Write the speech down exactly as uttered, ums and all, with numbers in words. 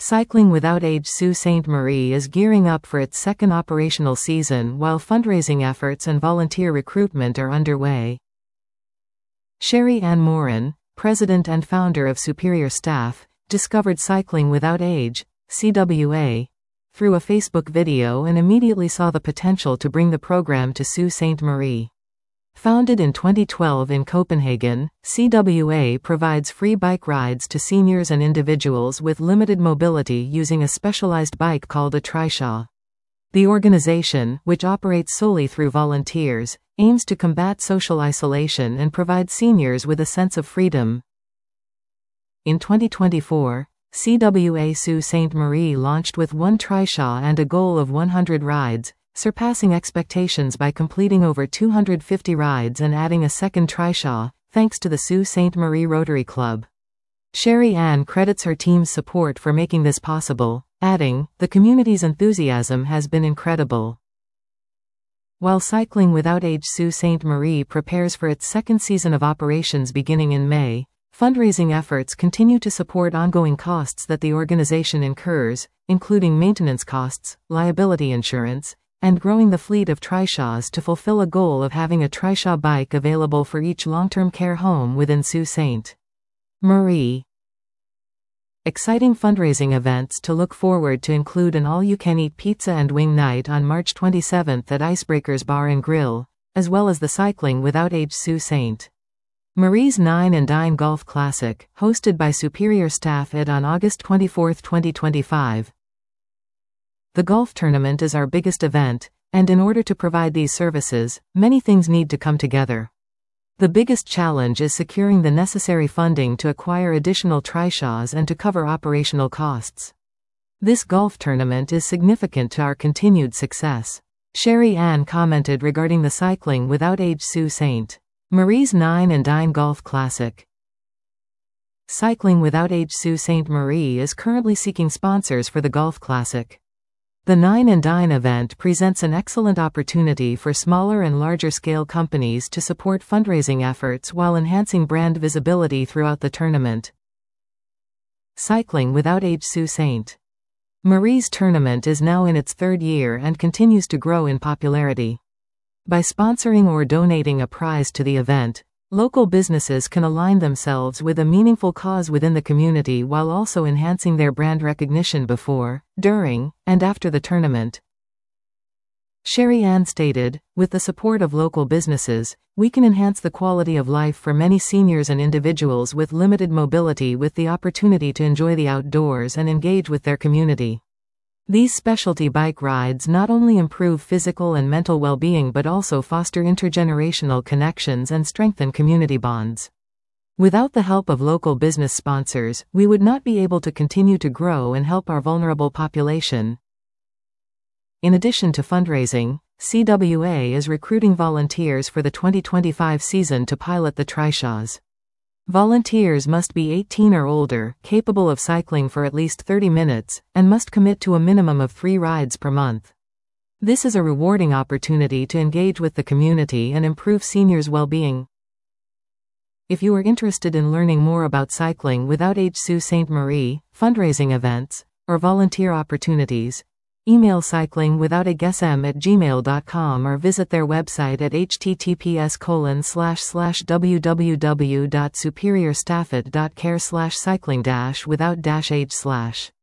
Cycling Without Age Sault Ste. Marie is gearing up for its second operational season while fundraising efforts and volunteer recruitment are underway. Sherry Ann Morin, president and founder of Superior Staff, discovered Cycling Without Age, C W A, through a Facebook video and immediately saw the potential to bring the program to Sault Ste. Marie. Founded in twenty twelve in Copenhagen, C W A provides free bike rides to seniors and individuals with limited mobility using a specialized bike called a trishaw. The organization, which operates solely through volunteers, aims to combat social isolation and provide seniors with a sense of freedom. In twenty twenty-four, C W A Sault Ste. Marie launched with one trishaw and a goal of one hundred rides, surpassing expectations by completing over two hundred fifty rides and adding a second trishaw, thanks to the Sault Ste. Marie Rotary Club. Sherry Ann credits her team's support for making this possible, adding, "The community's enthusiasm has been incredible." While Cycling Without Age Sault Ste. Marie prepares for its second season of operations beginning in May, fundraising efforts continue to support ongoing costs that the organization incurs, including maintenance costs, liability insurance, and growing the fleet of trishaws to fulfill a goal of having a trishaw bike available for each long-term care home within Sault Ste. Marie. Exciting fundraising events to look forward to include an all-you-can-eat pizza and wing night on March twenty-seventh at Icebreakers Bar and Grill, as well as the Cycling Without Age Sault Ste. Marie's Nine and Dine Golf Classic, hosted by Superior Staff Ed on August twenty-fourth, twenty twenty-five. The golf tournament is our biggest event, and in order to provide these services, many things need to come together. The biggest challenge is securing the necessary funding to acquire additional trishaws and to cover operational costs. This golf tournament is significant to our continued success. Sherry Ann commented regarding the Cycling Without Age Sault Ste. Marie's Nine and Dine Golf Classic. Cycling Without Age Sault Ste. Marie is currently seeking sponsors for the Golf Classic. The Nine and Dine event presents an excellent opportunity for smaller and larger scale companies to support fundraising efforts while enhancing brand visibility throughout the tournament. Cycling Without Age Sault Ste. Marie's tournament is now in its third year and continues to grow in popularity. By sponsoring or donating a prize to the event, local businesses can align themselves with a meaningful cause within the community while also enhancing their brand recognition before, during, and after the tournament. Sherry Ann stated, "With the support of local businesses, we can enhance the quality of life for many seniors and individuals with limited mobility with the opportunity to enjoy the outdoors and engage with their community." These specialty bike rides not only improve physical and mental well-being but also foster intergenerational connections and strengthen community bonds. Without the help of local business sponsors, we would not be able to continue to grow and help our vulnerable population. In addition to fundraising, C W A is recruiting volunteers for the twenty twenty-five season to pilot the trishaws. Volunteers must be eighteen or older, capable of cycling for at least thirty minutes, and must commit to a minimum of three rides per month. This is a rewarding opportunity to engage with the community and improve seniors' well-being. If you are interested in learning more about Cycling Without Age Sault Ste. Marie, fundraising events, or volunteer opportunities, email cyclingwithoutage at gmail dot com or visit their website at h t t p s colon slash slash w w w dot superior staffit dot care slash cycling dash without dash age slash